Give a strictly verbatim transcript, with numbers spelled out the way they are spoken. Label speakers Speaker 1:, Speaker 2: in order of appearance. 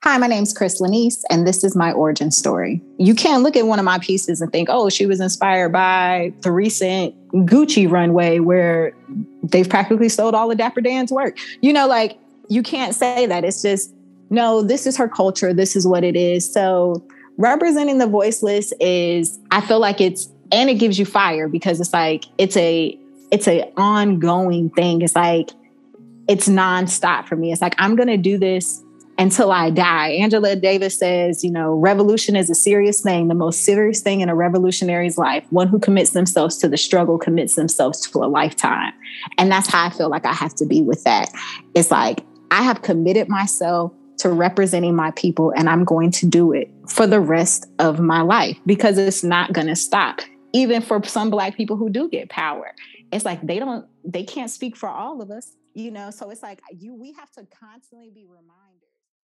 Speaker 1: Hi, my name's Chris Lanice, and this is my origin story. You can't look at one of my pieces and think, oh, she was inspired by the recent Gucci runway where they've practically sold all of Dapper Dan's work. You know, like, you can't say that. It's just, no, this is her culture. This is what it is. So representing the voiceless is, I feel like it's, and it gives you fire because it's like, it's a, it's a ongoing thing. It's like, it's nonstop for me. It's like, I'm going to do this until I die. Angela Davis says, you know, revolution is a serious thing, the most serious thing in a revolutionary's life. One who commits themselves to the struggle commits themselves to a lifetime. And that's how I feel like I have to be with that. It's like, I have committed myself to representing my people, and I'm going to do it for the rest of my life because it's not going to stop. Even for some Black people who do get power, it's like they don't, they can't speak for all of us, you know? So it's like you, we have to constantly be reminded.